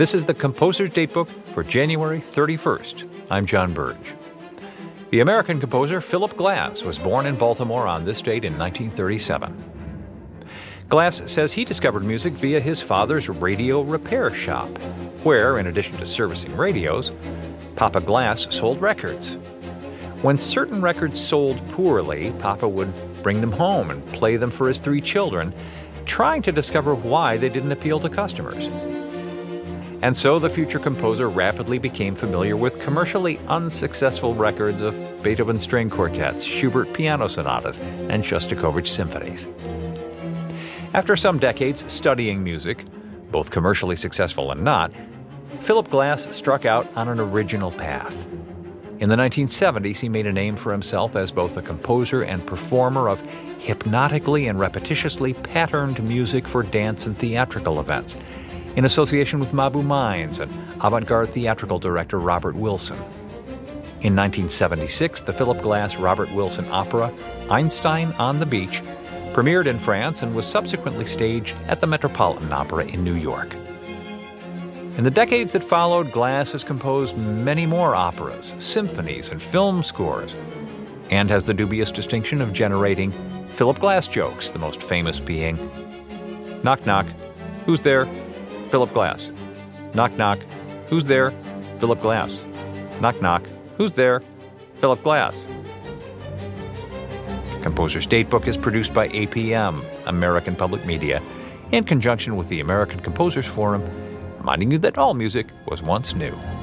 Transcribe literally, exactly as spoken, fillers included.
This is the Composer's Datebook for January thirty-first. I'm John Burge. The American composer Philip Glass was born in Baltimore on this date in nineteen thirty-seven. Glass says he discovered music via his father's radio repair shop, where, in addition to servicing radios, Papa Glass sold records. When certain records sold poorly, Papa would bring them home and play them for his three children, trying to discover why they didn't appeal to customers. And so the future composer rapidly became familiar with commercially unsuccessful records of Beethoven string quartets, Schubert piano sonatas, and Shostakovich symphonies. After some decades studying music, both commercially successful and not, Philip Glass struck out on an original path. In the nineteen seventies, he made a name for himself as both a composer and performer of hypnotically and repetitiously patterned music for dance and theatrical events, in association with Mabou Mines and avant-garde theatrical director Robert Wilson. In nineteen seventy-six, the Philip Glass Robert Wilson opera, Einstein on the Beach, premiered in France and was subsequently staged at the Metropolitan Opera in New York. In the decades that followed, Glass has composed many more operas, symphonies, and film scores, and has the dubious distinction of generating Philip Glass jokes, the most famous being, "Knock, knock, who's there? Philip Glass. Knock, knock, who's there? Philip Glass. Knock, knock, who's there? Philip Glass." Composer's Datebook is produced by A P M, American Public Media, in conjunction with the American Composers Forum, reminding you that all music was once new.